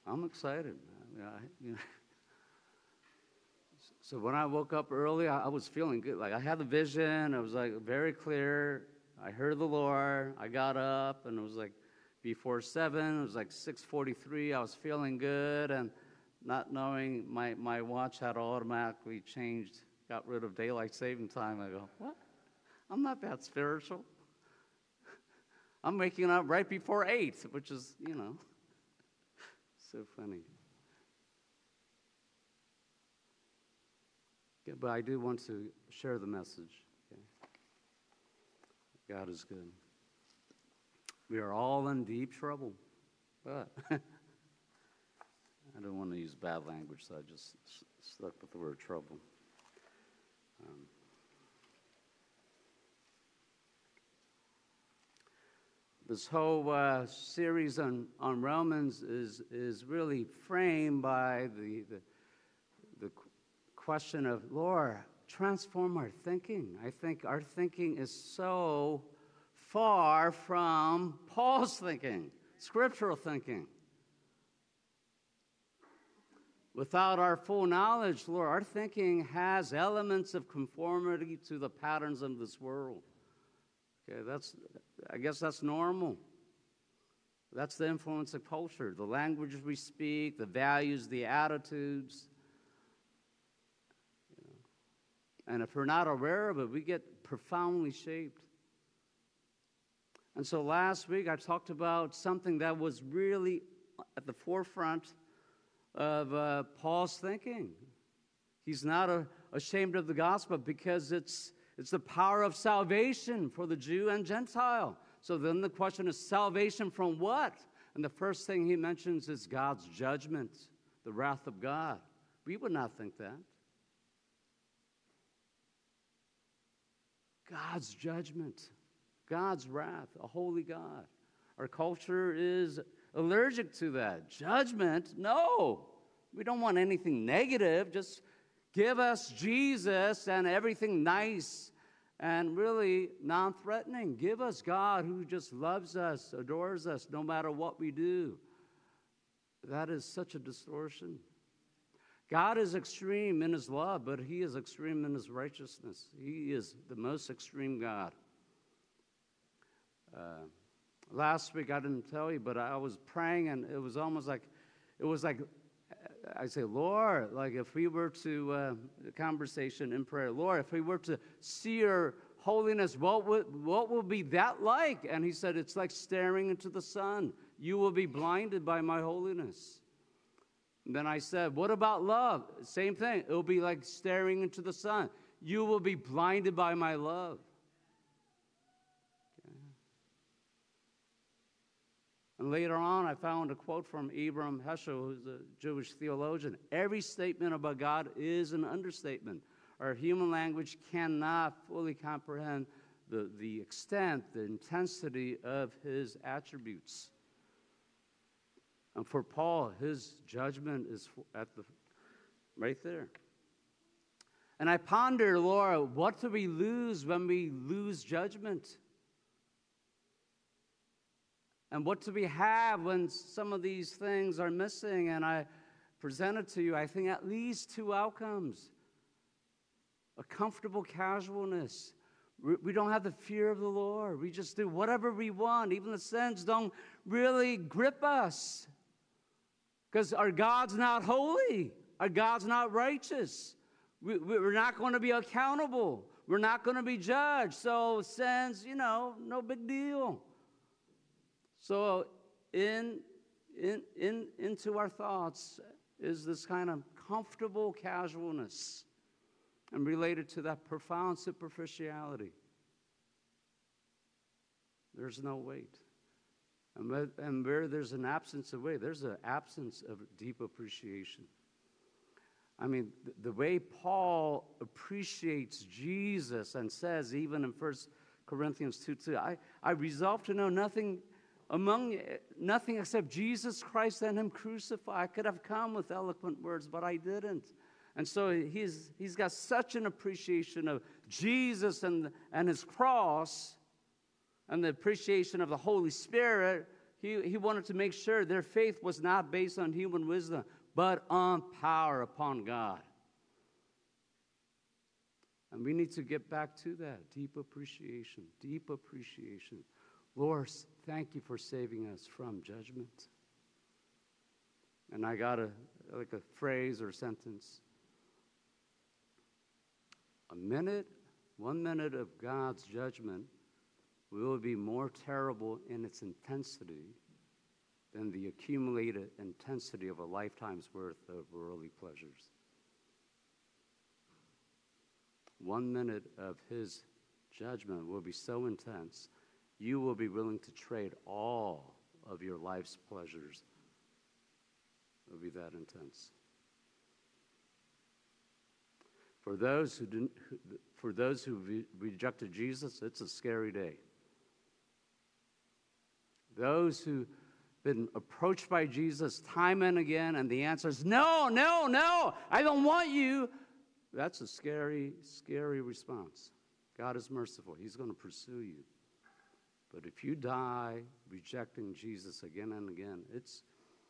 I'm excited. So when I woke up early, I was feeling good. Like I had the vision. It was like very clear. I heard the Lord. I got up, and it was like before 7. It was like 6:43. I was feeling good, and not knowing my watch had automatically changed, got rid of daylight saving time. I go, what? I'm not that spiritual. I'm waking up right before 8, which is, so funny. Yeah, but I do want to share the message. Okay? God is good. We are all in deep trouble, but I don't want to use bad language, so I just stuck with the word trouble. This whole series on Romans is really framed by the question of, Lord, transform our thinking. I think our thinking is so far from Paul's thinking, scriptural thinking. Without our full knowledge, Lord, our thinking has elements of conformity to the patterns of this world. Okay, I guess that's normal. That's the influence of culture, the language we speak, the values, the attitudes. And if we're not aware of it, we get profoundly shaped. And so last week I talked about something that was really at the forefront of Paul's thinking. He's not ashamed of the gospel because it's the power of salvation for the Jew and Gentile. So then the question is, salvation from what? And the first thing he mentions is God's judgment, the wrath of God. We would not think that. God's judgment, God's wrath, a holy God. Our culture is allergic to that. Judgment? No. We don't want anything negative. Just give us Jesus and everything nice and really non-threatening. Give us God who just loves us, adores us, no matter what we do. That is such a distortion. God is extreme in his love, but he is extreme in his righteousness. He is the most extreme God. Last week, I didn't tell you, but I was praying, and it was almost like, I say, Lord, like if we were to, conversation in prayer, Lord, if we were to see your holiness, what will be that like? And he said, it's like staring into the sun. You will be blinded by my holiness. And then I said, what about love? Same thing. It will be like staring into the sun. You will be blinded by my love. Okay. And later on, I found a quote from Abraham Heschel, who's a Jewish theologian. Every statement about God is an understatement. Our human language cannot fully comprehend the extent, the intensity of his attributes. And for Paul, his judgment is right there. And I ponder, Lord, what do we lose when we lose judgment? And what do we have when some of these things are missing? And I presented to you, I think, at least 2 outcomes. A comfortable casualness. We don't have the fear of the Lord. We just do whatever we want. Even the sins don't really grip us. Because our God's not holy. Our God's not righteous. We're not going to be accountable. We're not going to be judged. So sins, no big deal. So into our thoughts is this kind of comfortable casualness and related to that profound superficiality. There's no weight. And where there's an absence of weight, there's an absence of deep appreciation. I mean, the way Paul appreciates Jesus and says, even in 1 Corinthians 2:2, I resolve to know nothing except Jesus Christ and him crucified. I could have come with eloquent words, but I didn't. And so he's got such an appreciation of Jesus and his cross and the appreciation of the Holy Spirit he wanted to make sure their faith was not based on human wisdom, but on power upon God. And we need to get back to that deep appreciation, deep appreciation. Lord, thank you for saving us from judgment. And I got a phrase or sentence. 1 minute of God's judgment will be more terrible in its intensity than the accumulated intensity of a lifetime's worth of worldly pleasures. 1 minute of his judgment will be so intense, you will be willing to trade all of your life's pleasures. It will be that intense. For those who rejected Jesus, it's a scary day. Those who've been approached by Jesus time and again, and the answer is, no, no, no, I don't want you. That's a scary, scary response. God is merciful. He's going to pursue you. But if you die rejecting Jesus again and again, it's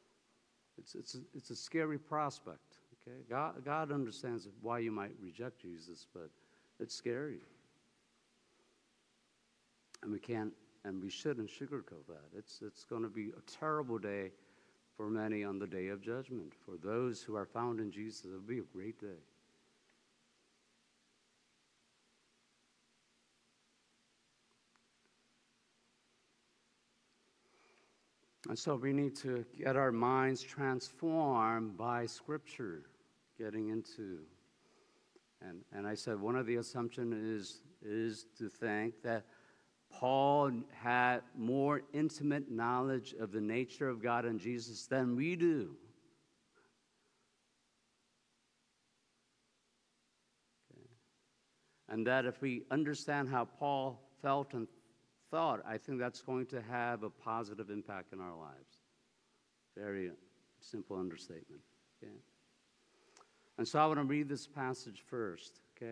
a scary prospect. Okay? God understands why you might reject Jesus, but it's scary. And we can't, and we shouldn't sugarcoat that. It's going to be a terrible day for many on the day of judgment. For those who are found in Jesus, it'll be a great day. And so we need to get our minds transformed by Scripture, getting into. And I said one of the assumptions is to think that Paul had more intimate knowledge of the nature of God and Jesus than we do. Okay. And that if we understand how Paul felt and thought, I think that's going to have a positive impact in our lives. Very simple understatement. Okay? And so I want to read this passage first. Okay?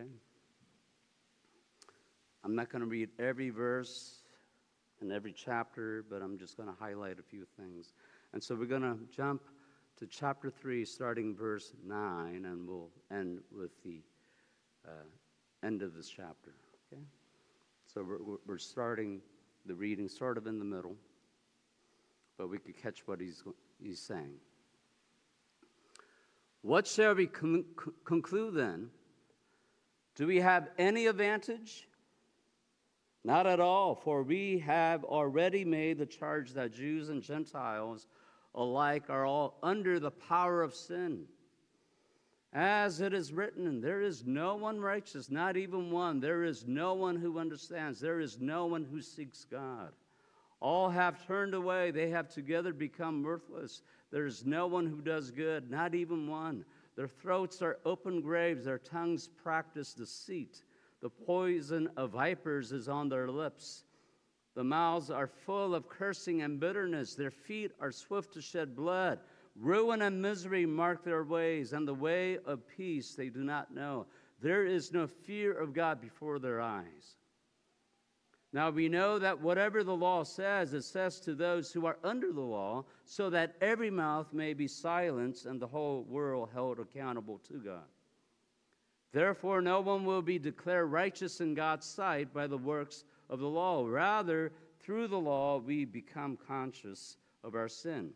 I'm not going to read every verse and every chapter, but I'm just going to highlight a few things. And so we're going to jump to chapter 3, starting verse 9, and we'll end with the end of this chapter. Okay? So we're starting the reading sort of in the middle, but we could catch what he's saying. What shall we conclude then? Do we have any advantage? Not at all, for we have already made the charge that Jews and Gentiles alike are all under the power of sin. As it is written, there is no one righteous, not even one. There is no one who understands. There is no one who seeks God. All have turned away. They have together become worthless. There is no one who does good, not even one. Their throats are open graves. Their tongues practice deceit. The poison of vipers is on their lips. The mouths are full of cursing and bitterness. Their feet are swift to shed blood. Ruin and misery mark their ways, and the way of peace they do not know. There is no fear of God before their eyes. Now we know that whatever the law says, it says to those who are under the law, so that every mouth may be silenced and the whole world held accountable to God. Therefore, no one will be declared righteous in God's sight by the works of the law. Rather, through the law, we become conscious of our sin.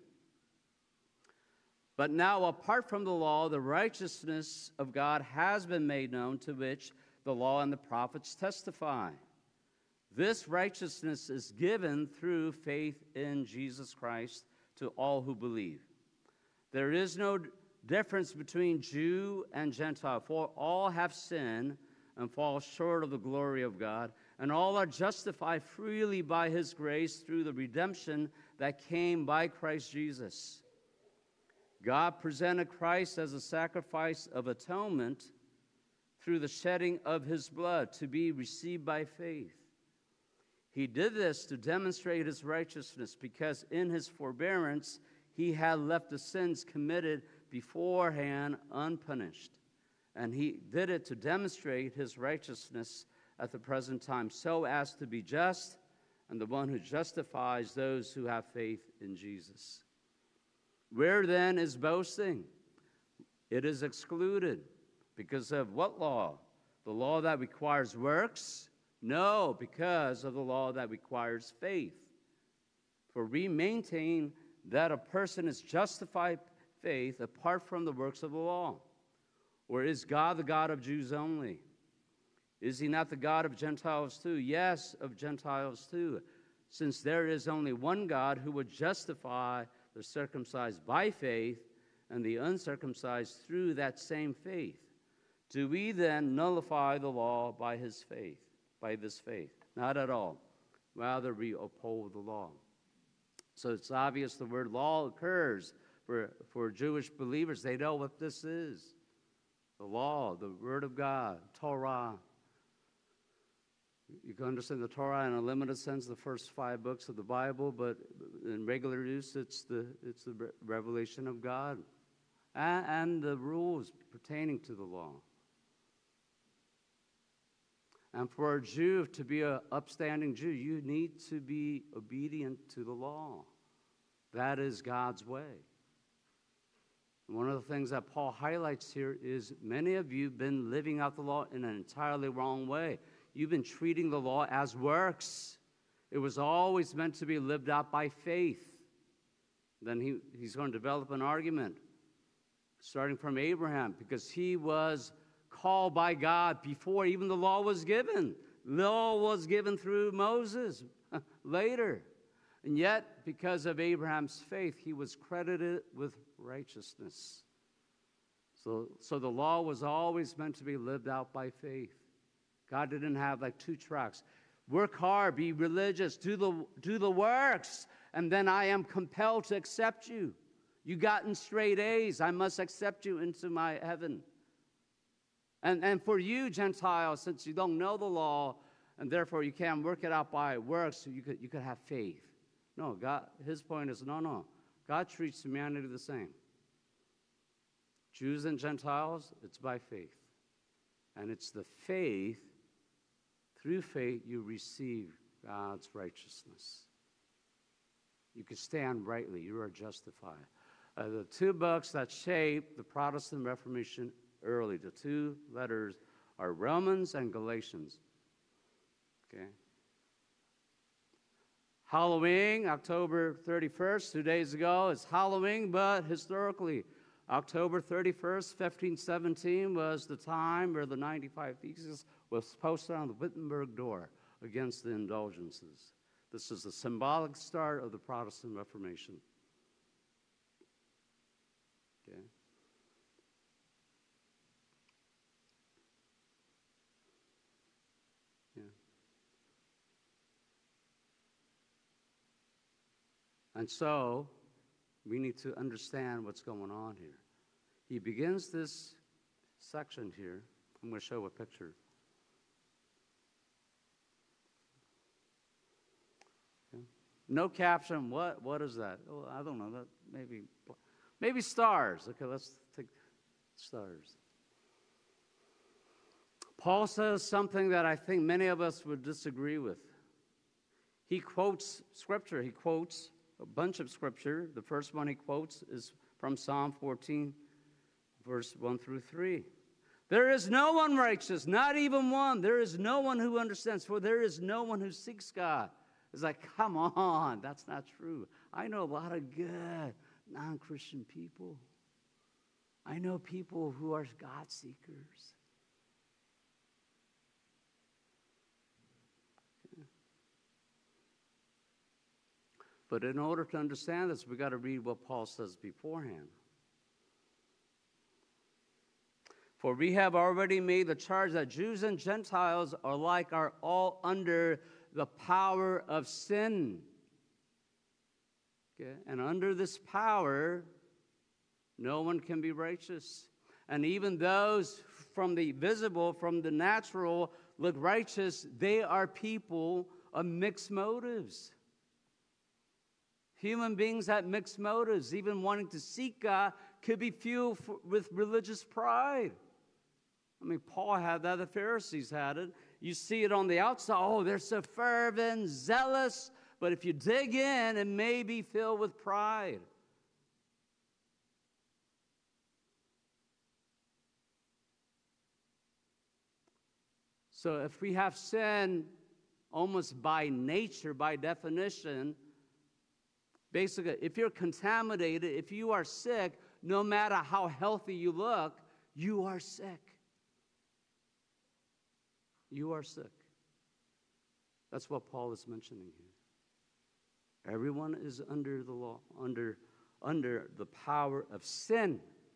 But now, apart from the law, the righteousness of God has been made known, to which the law and the prophets testify. This righteousness is given through faith in Jesus Christ to all who believe. There is no difference between Jew and Gentile, for all have sinned and fall short of the glory of God, and all are justified freely by his grace through the redemption that came by Christ Jesus. God presented Christ as a sacrifice of atonement through the shedding of his blood to be received by faith. He did this to demonstrate his righteousness, because in his forbearance he had left the sins committed beforehand unpunished. And he did it to demonstrate his righteousness at the present time, so as to be just and the one who justifies those who have faith in Jesus. Where then is boasting? It is excluded. Because of what law? The law that requires works? No, because of the law that requires faith. For we maintain that a person is justified faith apart from the works of the law. Or is God the God of Jews only? Is he not the God of Gentiles too? Yes, of Gentiles too, since there is only one God who would justify the circumcised by faith and the uncircumcised through that same faith. Do we then nullify the law by his faith, by this faith? Not at all. Rather, we uphold the law. So it's obvious the word law occurs for Jewish believers. They know what this is. The law, the word of God, Torah. You can understand the Torah in a limited sense, the first 5 books of the Bible, but in regular use, it's the revelation of God and the rules pertaining to the law. And for a Jew to be an upstanding Jew, you need to be obedient to the law. That is God's way. One of the things that Paul highlights here is many of you have been living out the law in an entirely wrong way. You've been treating the law as works. It was always meant to be lived out by faith. Then he's going to develop an argument, starting from Abraham, because he was called by God before even the law was given. The law was given through Moses later. And yet, because of Abraham's faith, he was credited with righteousness. So the law was always meant to be lived out by faith. God didn't have like 2 tracks. Work hard, be religious, do the works, and then I am compelled to accept you. You gotten straight A's, I must accept you into my heaven. And for you, Gentiles, since you don't know the law, and therefore you can't work it out by works, you could have faith. No, God, his point is, no. God treats humanity the same. Jews and Gentiles, it's by faith. And it's the faith, through faith, you receive God's righteousness. You can stand rightly. You are justified. The 2 books that shaped the Protestant Reformation early, the 2 letters are Romans and Galatians. Okay. Halloween, October 31st, 2 days ago, is Halloween, but historically, October 31st, 1517 was the time where the 95 Theses was posted on the Wittenberg door against the indulgences. This is the symbolic start of the Protestant Reformation. Okay. Yeah. And so, we need to understand what's going on here. He begins this section here. I'm going to show a picture. Okay. No caption. What is that? Oh, I don't know. That maybe stars. Okay, let's take stars. Paul says something that I think many of us would disagree with. He quotes Scripture. He quotes a bunch of Scripture. The first one he quotes is from Psalm 14, verse 1 through 3. There is no one righteous, not even one. There is no one who understands, for there is no one who seeks God. It's like, come on, that's not true. I know a lot of good non-Christian people. I know people who are God seekers. But in order to understand this, we've got to read what Paul says beforehand. For we have already made the charge that Jews and Gentiles alike are all under the power of sin. Okay? And under this power, no one can be righteous. And even those from the visible, from the natural, look righteous, they are people of mixed motives. Human beings have mixed motives. Even wanting to seek God could be fueled with religious pride. I mean, Paul had that. The Pharisees had it. you see it on the outside. Oh, they're so fervent, zealous. But if you dig in, it may be filled with pride. So if we have sin almost by nature, by definition, basically, if you're contaminated, if you are sick, no matter how healthy you look, you are sick. You are sick. That's what Paul is mentioning here. Everyone is under the law, under the power of sin.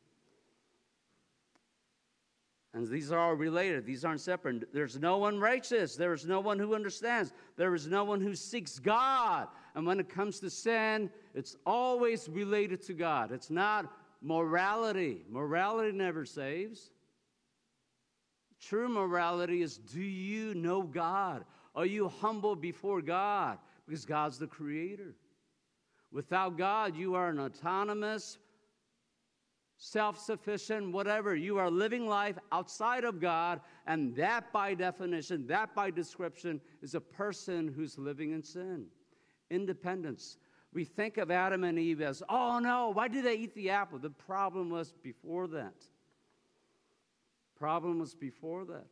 And these are all related. These aren't separate. There's no one righteous. There is no one who understands. There is no one who seeks God. And when it comes to sin, it's always related to God. It's not morality. Morality never saves. True morality is, do you know God? Are you humble before God? Because God's the creator. Without God, you are an autonomous, self-sufficient, whatever. You are living life outside of God, and that by definition, that by description, is a person who's living in sin. Independence. We think of Adam and Eve as, oh no, why did they eat the apple? The problem was before that. Problem was before that.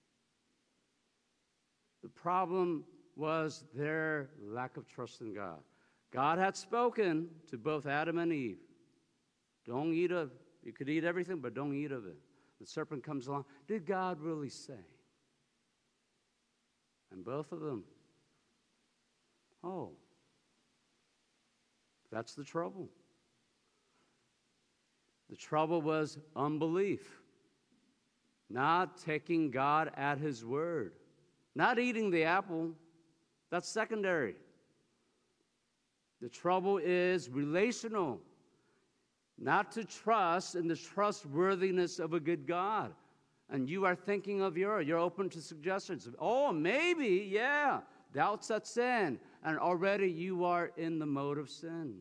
The problem was their lack of trust in God. God had spoken to both Adam and Eve. Don't eat of it. You could eat everything, but don't eat of it. The serpent comes along. Did God really say? And both of them, oh, that's the trouble. The trouble was unbelief. Not taking God at his word. Not eating the apple. That's secondary. The trouble is relational. Not to trust in the trustworthiness of a good God. And you are thinking of you're open to suggestions. Oh, maybe, yeah. Doubt sets in. And already you are in the mode of sin.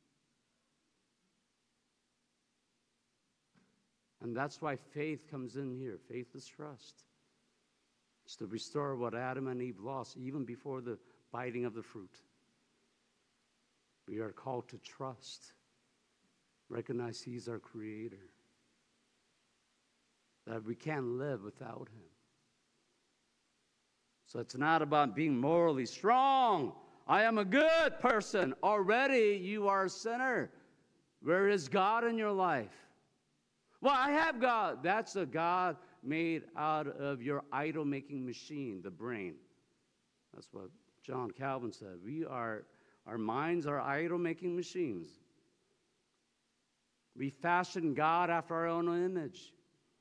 And that's why faith comes in here. Faith is trust. It's to restore what Adam and Eve lost even before the biting of the fruit. We are called to trust. Recognize he's our creator. That we can't live without him. So it's not about being morally strong. I am a good person. Already you are a sinner. Where is God in your life? Well, I have God. That's a God made out of your idol-making machine, the brain. That's what John Calvin said. Our minds are idol-making machines. We fashion God after our own image.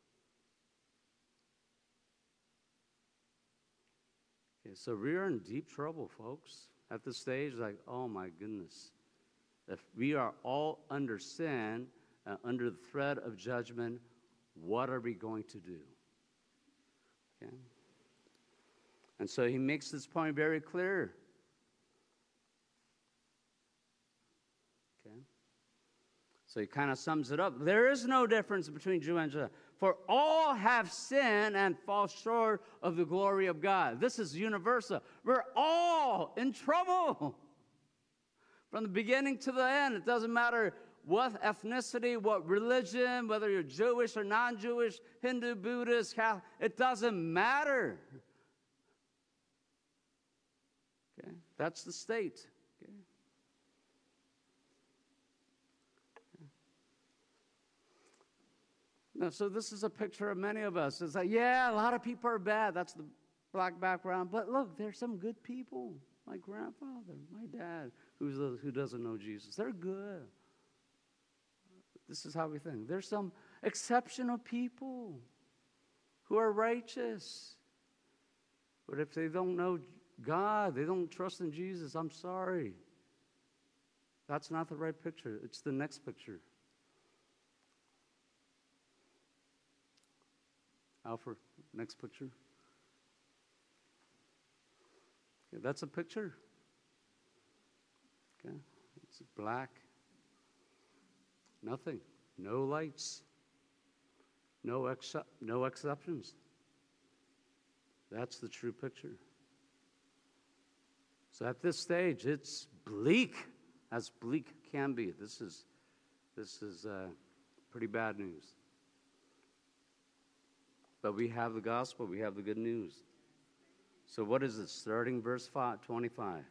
Okay, so we're in deep trouble, folks. At this stage, like, oh my goodness. If we are all under sin, under the threat of judgment, what are we going to do? Okay? And so he makes this point very clear. Okay? So he kind of sums it up. There is no difference between Jew and Gentile. For all have sinned and fall short of the glory of God. This is universal. We're all in trouble. From the beginning to the end, it doesn't matter what ethnicity, what religion, whether you're Jewish or non-Jewish, Hindu, Buddhist, Catholic, it doesn't matter. Okay? That's the state. Okay? Now, so this is a picture of many of us. It's like, yeah, a lot of people are bad. That's the black background. But look, there's some good people. My grandfather, my dad, who doesn't know Jesus. They're good. This is how we think. There's some exceptional people who are righteous. But if they don't know God, they don't trust in Jesus, I'm sorry. That's not the right picture. It's the next picture. Alfred, next picture. Okay, that's a picture. Okay, it's black. Nothing. No lights. No exceptions. That's the true picture. So at this stage, it's bleak, as bleak can be. This is pretty bad news. But we have the gospel. We have the good news. So what is it? Starting verse 25.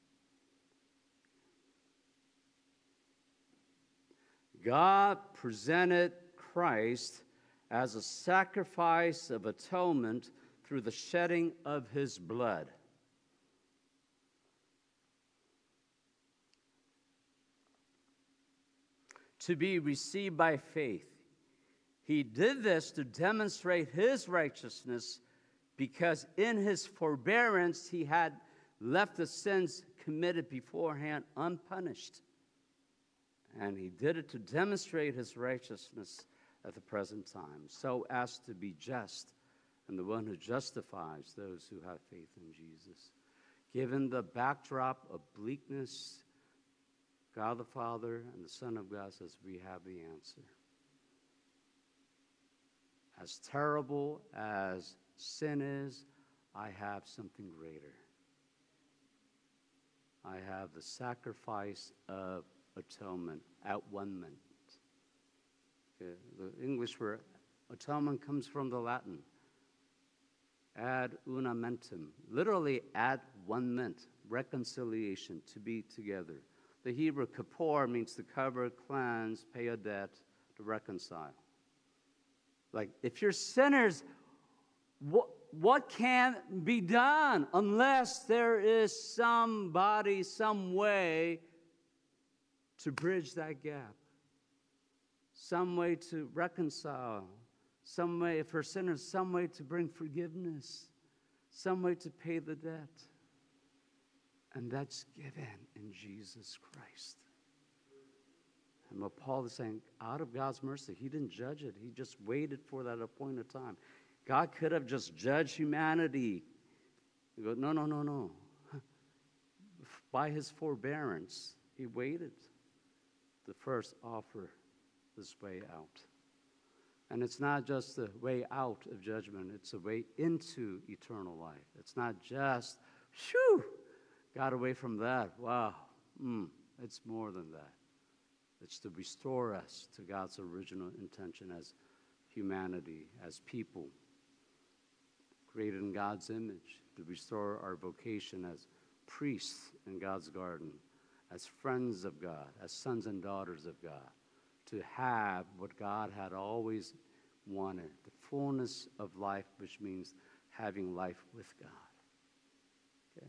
God presented Christ as a sacrifice of atonement through the shedding of his blood. To be received by faith. He did this to demonstrate his righteousness because in his forbearance he had left the sins committed beforehand unpunished. And he did it to demonstrate his righteousness at the present time, so as to be just and the one who justifies those who have faith in Jesus. Given the backdrop of bleakness, God the Father and the Son of God says, we have the answer. As terrible as sin is, I have something greater. I have the sacrifice of atonement, at-one-ment. Okay, the English word atonement comes from the Latin, ad unamentum, literally at-one-ment, reconciliation, to be together. The Hebrew kippur means to cover, cleanse, pay a debt, to reconcile. Like, if you're sinners, what can be done unless there is somebody, some way to bridge that gap? Some way to reconcile. Some way, if we're sinners, some way to bring forgiveness. Some way to pay the debt. And that's given in Jesus Christ. And what Paul is saying, out of God's mercy, he didn't judge it. He just waited for that appointed time. God could have just judged humanity. He goes, no. By his forbearance, he waited to first offer this way out. And it's not just the way out of judgment. It's a way into eternal life. It's not just, got away from that. Wow. It's more than that. It's to restore us to God's original intention as humanity, as people, created in God's image, to restore our vocation as priests in God's garden, as friends of God, as sons and daughters of God, to have what God had always wanted, the fullness of life, which means having life with God. Okay?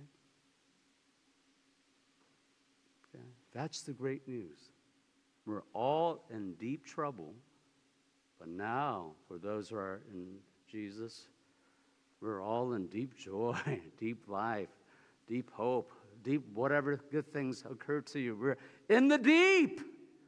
Okay? That's the great news. We're all in deep trouble, but now, for those who are in Jesus, we're all in deep joy, deep life, deep hope, deep whatever good things occur to you. We're in the deep.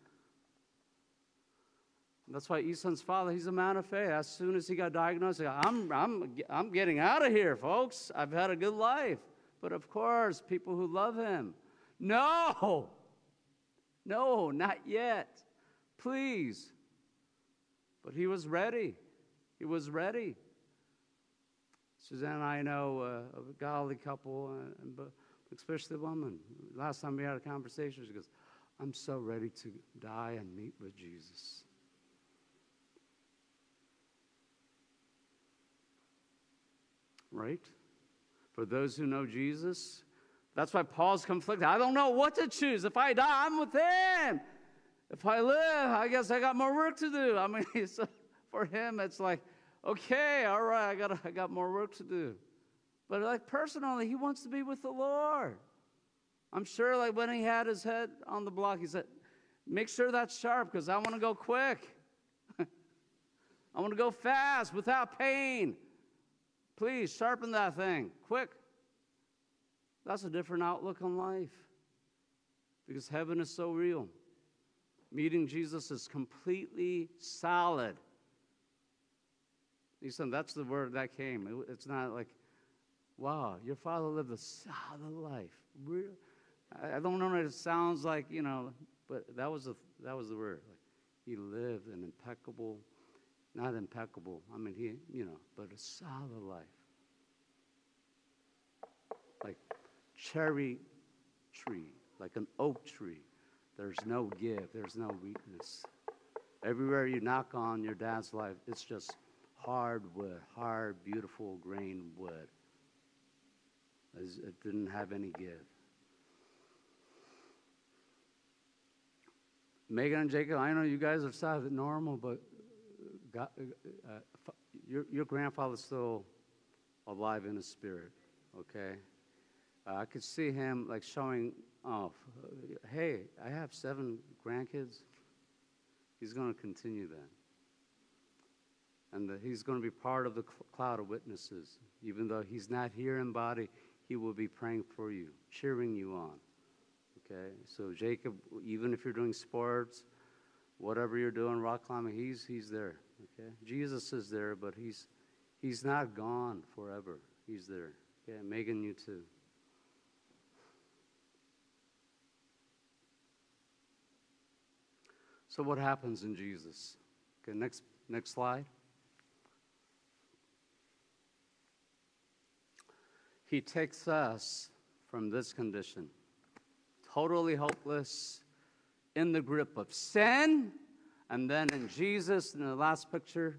That's why Esau's father, he's a man of faith. As soon as he got diagnosed, he said, I'm getting out of here, folks. I've had a good life. But of course, people who love him, no, not yet. Please. But he was ready. He was ready. Suzanne and I know a godly couple, but especially the woman. Last time we had a conversation, she goes, I'm so ready to die and meet with Jesus. Right? For those who know Jesus, that's why Paul's conflicted. I don't know what to choose. If I die, I'm with him. If I live, I guess I got more work to do. I mean, for him, it's like, okay, all right, I got more work to do. But like personally, he wants to be with the Lord. I'm sure like when he had his head on the block, he said, make sure that's sharp because I want to go quick. I want to go fast without pain. Please sharpen that thing quick. That's a different outlook on life because heaven is so real. Meeting Jesus is completely solid. He said, that's the word that came. It's not like, wow, your father lived a solid life. I don't know what it sounds like, but that was the word. Like, he lived an impeccable, not impeccable, but a solid life. like cherry tree, like an oak tree. There's no give, there's no weakness. Everywhere you knock on your dad's life, it's just hard wood, hard, beautiful grain wood. It didn't have any give. Megan and Jacob, I know you guys are south of normal, but God, your grandfather's still alive in his spirit, okay? I could see him like showing off. Hey, I have 7 grandkids. He's going to continue that. And he's going to be part of the cloud of witnesses. Even though he's not here in body, he will be praying for you, cheering you on. Okay? So Jacob, even if you're doing sports, whatever you're doing, rock climbing, he's there. Okay? Jesus is there, but he's not gone forever. He's there. Okay? Megan, you too. So what happens in Jesus? Okay, next slide. He takes us from this condition, totally hopeless, in the grip of sin, and then in Jesus, in the last picture,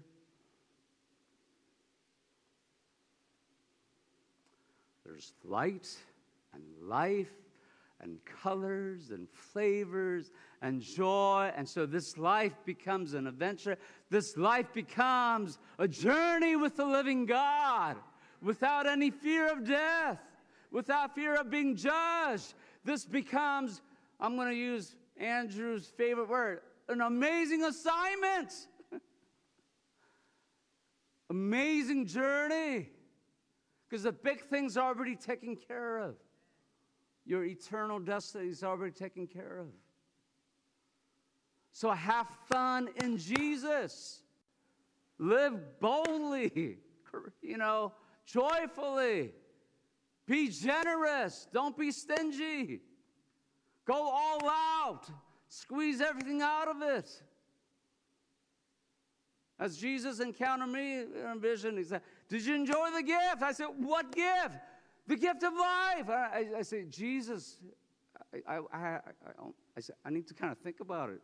there's light and life and colors and flavors and joy. And so this life becomes an adventure. This life becomes a journey with the living God without any fear of death, without fear of being judged. This becomes, I'm going to use Andrew's favorite word, an amazing assignment. Amazing journey. Because the big things are already taken care of. Your eternal destiny is already taken care of. So have fun in Jesus. Live boldly, joyfully. Be generous. Don't be stingy. Go all out. Squeeze everything out of it. As Jesus encountered me in a vision, he said, "Did you enjoy the gift?" I said, "What gift?" "The gift of life." I said, "Jesus," I said, "I need to kind of think about it,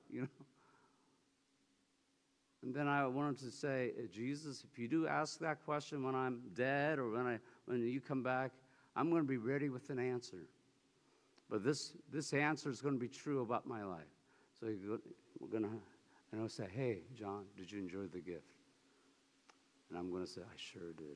And then I wanted to say, "Jesus, if you do ask that question when I'm dead or when you come back, I'm going to be ready with an answer. But this answer is going to be true about my life." So we're going to, and I'll say, "Hey, John, did you enjoy the gift?" And I'm going to say, "I sure did.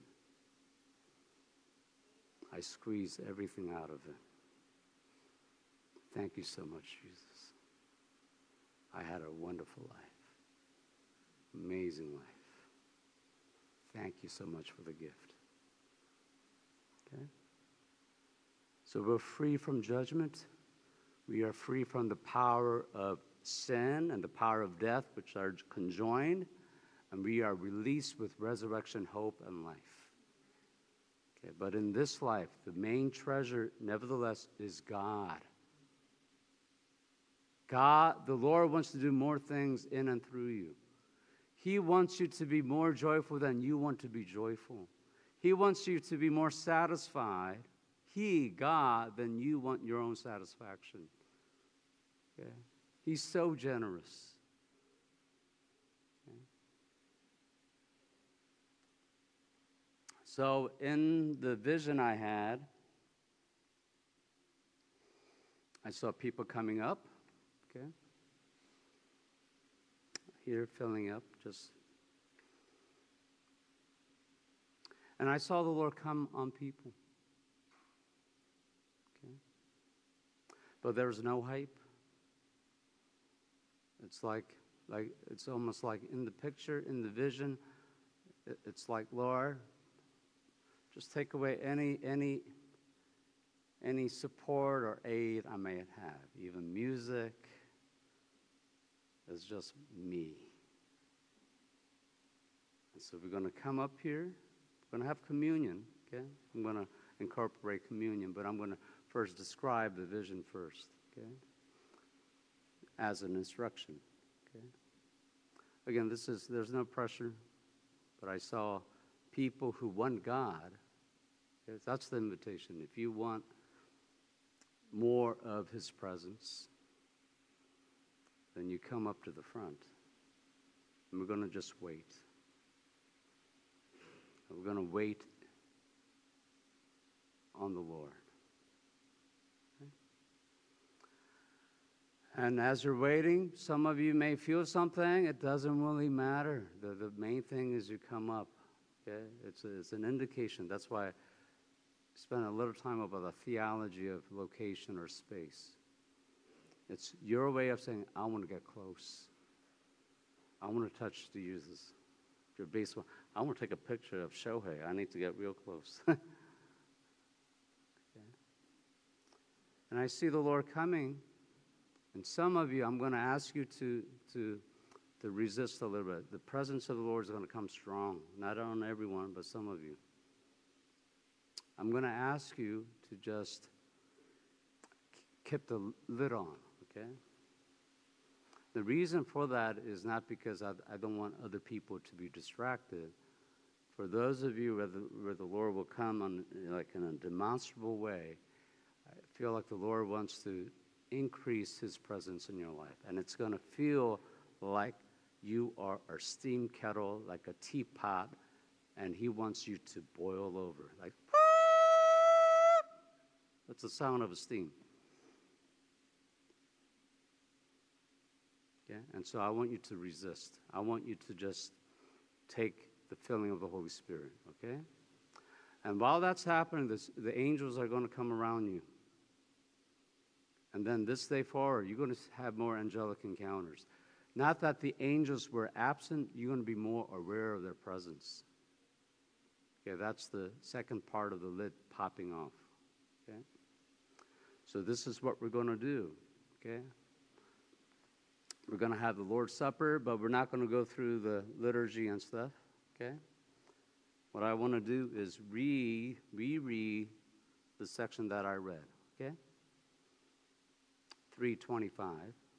I squeezed everything out of it. Thank you so much, Jesus. I had a wonderful life, amazing life. Thank you so much for the gift." Okay? So we're free from judgment. We are free from the power of sin and the power of death, which are conjoined. And we are released with resurrection, hope, and life. Okay, but in this life, the main treasure, nevertheless, is God. God, the Lord wants to do more things in and through you. He wants you to be more joyful than you want to be joyful. He wants you to be more satisfied, God, than you want your own satisfaction. Okay? He's so generous. Okay? So in the vision I had, I saw people coming up, okay? Here filling up, and I saw the Lord come on people. Okay? But there's no hype. It's like it's almost like in the picture, in the vision, it's like, "Lord, just take away any support or aid I may have. Even music is just me." And so we're going to come up here. We're going to have communion, okay? I'm going to incorporate communion, but I'm going to first describe the vision first, okay? As an instruction, okay? Again, there's no pressure, but I saw people who want God Okay? That's the invitation. If you want more of his presence, then you come up to the front. And we're going to just wait. And we're going to wait on the Lord. Okay? And as you're waiting, some of you may feel something. It doesn't really matter. The main thing is you come up. Okay? It's an indication. That's why I spent a little time about the theology of location or space. It's your way of saying, I want to get close. I want to touch, to use this, your baseball. I want to take a picture of Shohei. I need to get real close. Okay. And I see the Lord coming. And some of you, I'm going to ask you to resist a little bit. The presence of the Lord is going to come strong. Not on everyone, but some of you. I'm going to ask you to just keep the lid on, okay? The reason for that is not because I don't want other people to be distracted. For those of you where the Lord will come in a demonstrable way, I feel like the Lord wants to increase his presence in your life. And it's going to feel like you are a steam kettle, like a teapot, and he wants you to boil over. Like, that's the sound of a steam. Okay? And so I want you to resist. I want you to just take the filling of the Holy Spirit, okay? And while that's happening, the angels are going to come around you. And then this day forward, you're going to have more angelic encounters. Not that the angels were absent, you're going to be more aware of their presence. Okay, that's the second part of the lid popping off, okay? So this is what we're going to do, okay? We're going to have the Lord's Supper, but we're not going to go through the liturgy and stuff, okay? What I want to do is reread the section that I read, okay? 3:25.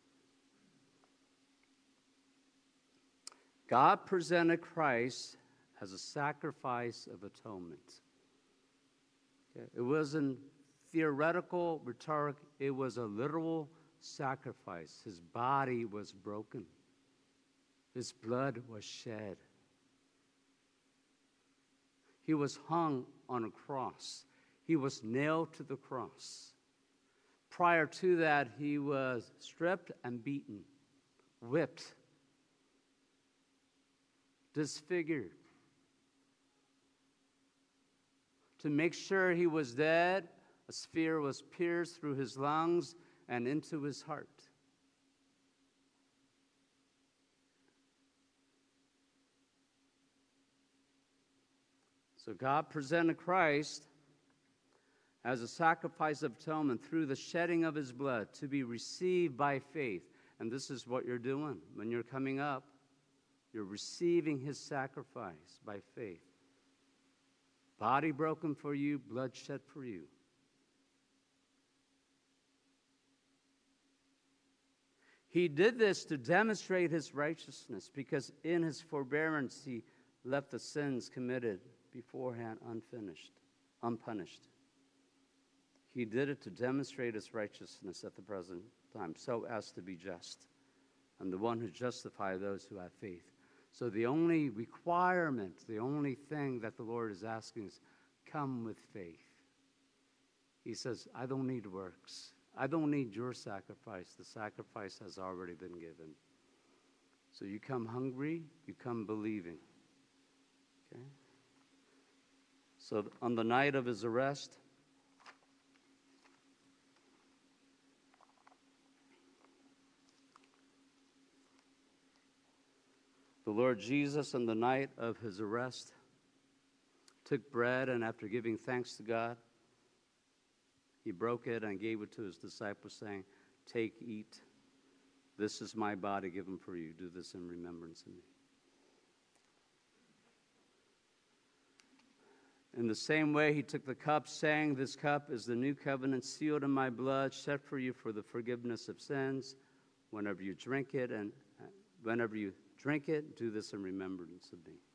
God presented Christ as a sacrifice of atonement. Okay? It wasn't theoretical, rhetoric. It was a literal sacrifice. His body was broken. His blood was shed. He was hung on a cross. He was nailed to the cross. Prior to that, he was stripped and beaten, whipped, disfigured. To make sure he was dead, a spear was pierced through his lungs and into his heart. So God presented Christ as a sacrifice of atonement through the shedding of his blood to be received by faith. And this is what you're doing. When you're coming up, you're receiving his sacrifice by faith. Body broken for you, blood shed for you. He did this to demonstrate his righteousness, because in his forbearance he left the sins committed beforehand unpunished. He did it to demonstrate his righteousness at the present time, so as to be just, and the one who justifies those who have faith. So the only requirement, the only thing that the Lord is asking is, come with faith. He says, I don't need works. I don't need your sacrifice. The sacrifice has already been given. So you come hungry, you come believing. Okay? So on the night of his arrest, the Lord Jesus, on the night of his arrest, took bread, and after giving thanks to God, he broke it and gave it to his disciples, saying, take, eat. This is my body given for you. Do this in remembrance of me. In the same way, he took the cup, saying, this cup is the new covenant sealed in my blood, shed for you for the forgiveness of sins. Whenever you drink it, do this in remembrance of me.